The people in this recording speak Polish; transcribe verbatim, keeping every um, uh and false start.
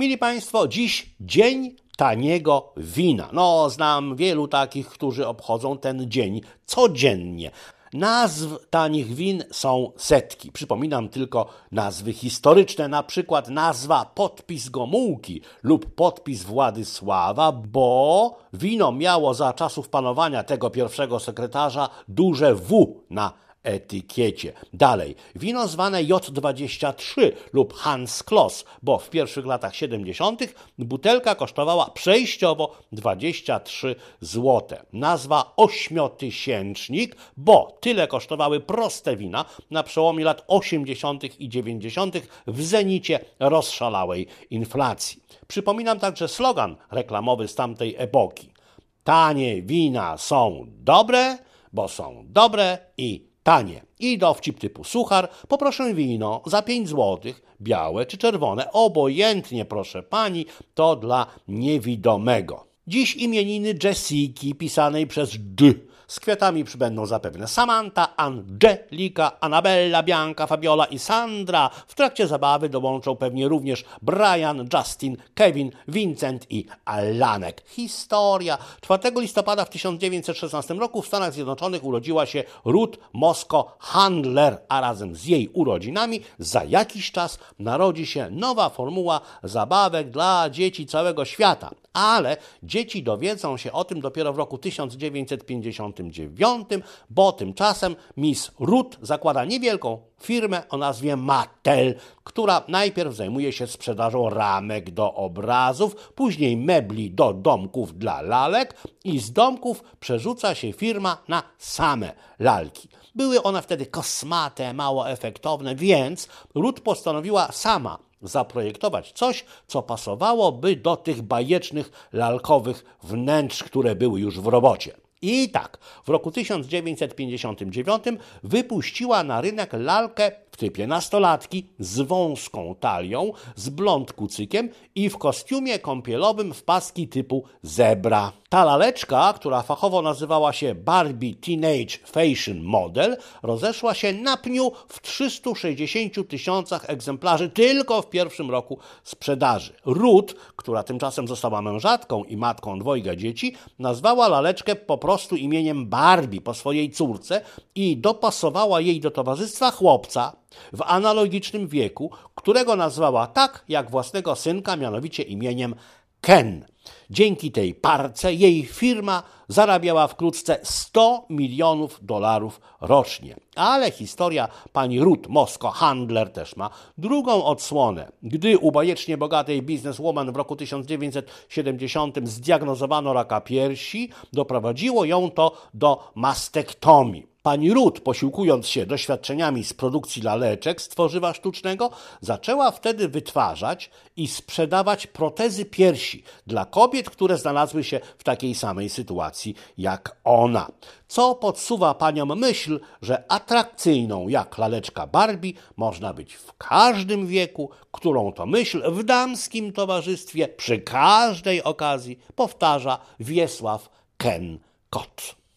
Mili Państwo, dziś dzień taniego wina. No, znam wielu takich, którzy obchodzą ten dzień codziennie. Nazw tanich win są setki. Przypominam tylko nazwy historyczne, na przykład nazwa podpis Gomułki lub podpis Władysława, bo wino miało za czasów panowania tego pierwszego sekretarza duże W na etykiecie. Dalej, wino zwane J dwadzieścia trzy lub Hans Kloss, bo w pierwszych latach siedemdziesiątych butelka kosztowała przejściowo dwadzieścia trzy złote. Nazwa ośmiotysięcznik, bo tyle kosztowały proste wina na przełomie lat osiemdziesiątych i dziewięćdziesiątych w zenicie rozszalałej inflacji. Przypominam także slogan reklamowy z tamtej epoki. Tanie wina są dobre, bo są dobre i tanie. I dowcip typu suchar, poproszę wino za pięć złotych, białe czy czerwone, obojętnie proszę pani, to dla niewidomego. Dziś imieniny Jessiki pisanej przez D. Z kwiatami przybędą zapewne Samantha, Angelika, Anabella, Bianca, Fabiola i Sandra. W trakcie zabawy dołączą pewnie również Brian, Justin, Kevin, Vincent i Alanek. Historia. czwartego listopada w tysiąc dziewięćset szesnastym roku w Stanach Zjednoczonych urodziła się Ruth Moscow Handler, a razem z jej urodzinami za jakiś czas narodzi się nowa formuła zabawek dla dzieci całego świata. Ale dzieci dowiedzą się o tym dopiero w roku tysiąc dziewięćset pięćdziesiątym dziewiątym, bo tymczasem Miss Ruth zakłada niewielką firmę o nazwie Mattel, która najpierw zajmuje się sprzedażą ramek do obrazów, później mebli do domków dla lalek i z domków przerzuca się firma na same lalki. Były one wtedy kosmate, mało efektowne, więc Ruth postanowiła sama zaprojektować coś, co pasowałoby do tych bajecznych, lalkowych wnętrz, które były już w robocie. I tak, w roku tysiąc dziewięćset pięćdziesiątym dziewiątym wypuściła na rynek lalkę w typie nastolatki z wąską talią, z blond kucykiem i w kostiumie kąpielowym w paski typu zebra. Ta laleczka, która fachowo nazywała się Barbie Teenage Fashion Model, rozeszła się na pniu w trzystu sześćdziesięciu tysiącach egzemplarzy tylko w pierwszym roku sprzedaży. Ruth, która tymczasem została mężatką i matką dwojga dzieci, nazwała laleczkę po prostu imieniem Barbie po swojej córce i dopasowała jej do towarzystwa chłopca w analogicznym wieku, którego nazwała tak jak własnego synka, mianowicie imieniem Ken. Dzięki tej parce jej firma zarabiała wkrótce sto milionów dolarów rocznie. Ale historia pani Ruth Moscow Handler też ma drugą odsłonę. Gdy u bajecznie bogatej bizneswoman w roku tysiąc dziewięćset siedemdziesiątym zdiagnozowano raka piersi, doprowadziło ją to do mastektomii. Pani Ruth, posiłkując się doświadczeniami z produkcji laleczek z tworzywa sztucznego, zaczęła wtedy wytwarzać i sprzedawać protezy piersi dla kobiet, które znalazły się w takiej samej sytuacji jak ona. Co podsuwa paniom myśl, że atrakcyjną jak laleczka Barbie można być w każdym wieku, którą to myśl w damskim towarzystwie przy każdej okazji powtarza Wiesław Ken Kot.